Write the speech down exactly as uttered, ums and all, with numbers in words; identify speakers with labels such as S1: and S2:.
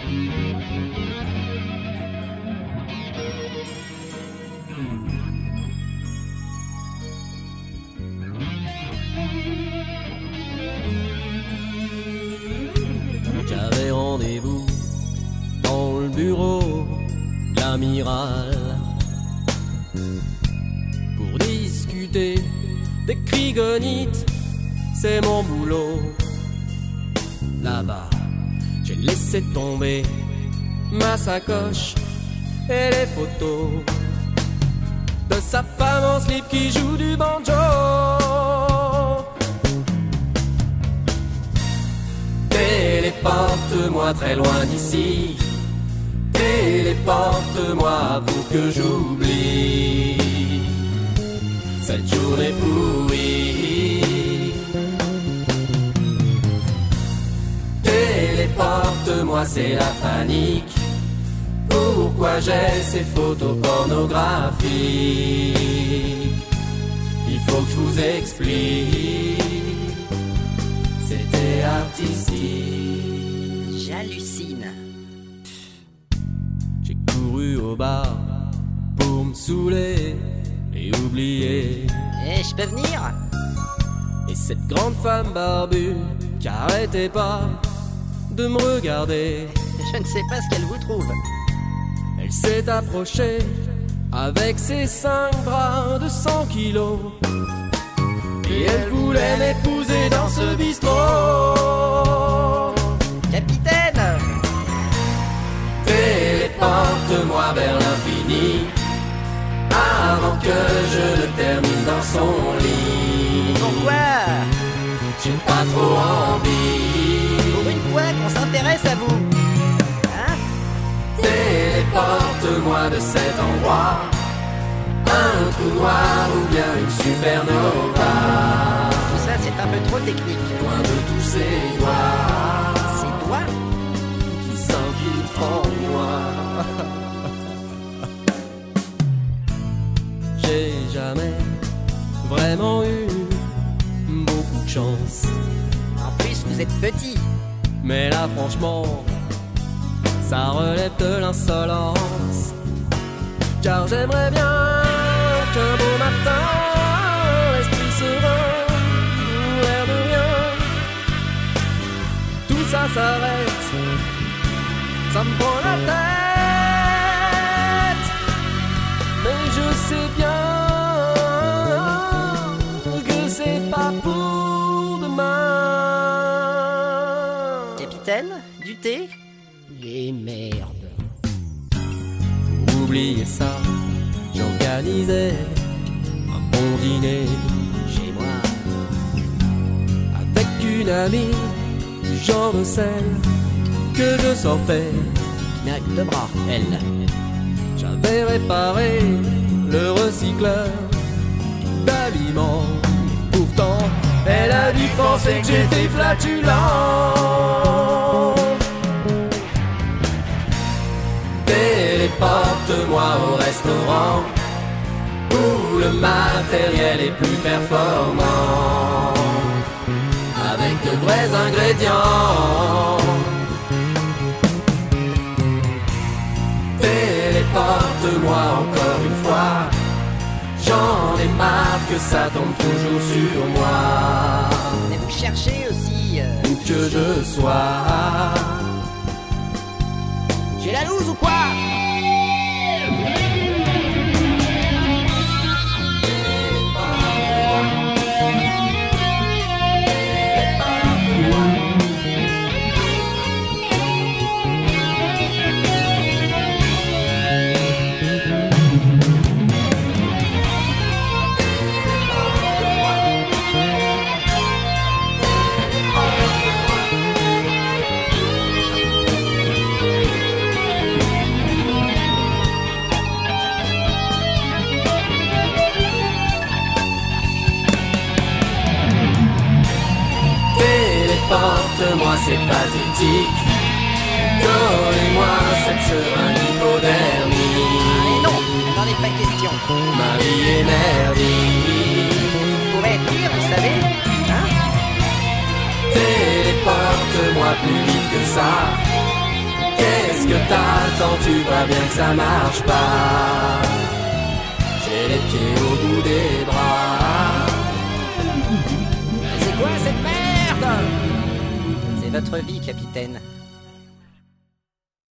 S1: J'avais rendez-vous dans le bureau de l'amiral pour discuter des krigonites, c'est mon boulot. Là-bas, j'ai laissé tomber ma sacoche et les photos de sa femme en slip qui joue du banjo. Téléporte-moi très loin d'ici, téléporte-moi pour que j'oublie cette journée pourrie. Téléporte-moi, c'est la panique. Pourquoi j'ai ces photos pornographiques? Il faut que je vous explique. C'était artistique.
S2: J'hallucine.
S1: J'ai couru au bar pour me saouler et oublier.
S2: Eh, je peux venir?
S1: Et cette grande femme barbue qui arrêtait pas de me regarder.
S2: Je ne sais pas ce qu'elle vous trouve.
S1: Elle s'est approchée avec ses cinq bras de cent kilos. Et elle voulait m'épouser dans ce bistrot.
S2: Capitaine!
S1: Téléporte-moi vers l'infini avant que je ne termine dans son lit.
S2: Pourquoi?
S1: J'ai pas trop envie.
S2: Pour une fois qu'on s'intéresse à vous. Hein?
S1: Téléporte-moi de cet endroit, un trou noir ou bien une supernova.
S2: Tout ça, c'est un peu trop technique.
S1: Loin de tous ces doigts,
S2: C'est toi?
S1: qui s'infiltrent en moi. J'ai jamais vraiment eu beaucoup de chance.
S2: En plus, vous êtes petit.
S1: Mais là franchement, ça relève de l'insolence. Car j'aimerais bien qu'un beau matin, l'esprit serein, l'air de rien, tout ça s'arrête, ça me prend la tête. Mais je sais bien que c'est pas pour demain.
S2: Capitaine, du thé?
S1: Et merde. Pour oublier ça, j'organisais un bon dîner chez moi avec une amie du genre de celle que je sortais, qui n'a que deux bras, elle. J'avais réparé le recycleur d'aliments. Pourtant, elle a dû penser que j'étais flatulent. Téléporte-moi au restaurant où le matériel est plus performant, avec de vrais ingrédients. Téléporte-moi encore une fois, j'en ai marre que ça tombe toujours sur moi.
S2: Mais vous cherchez aussi... euh,
S1: Où que je sois.
S2: J'ai la loose ou quoi? Téléporte-moi, c'est pathétique. Donnez-moi cette seringue hypodermique. Allez, non, n'en est pas question.
S1: Ma vie est merdique.
S2: Vous pourrez être pire, vous savez. Hein?
S1: Téléporte-moi plus vite que ça.
S2: que t'attends, tu vois bien que ça marche pas. J'ai les pieds au bout des bras.
S3: C'est quoi cette merde? C'est votre vie, capitaine.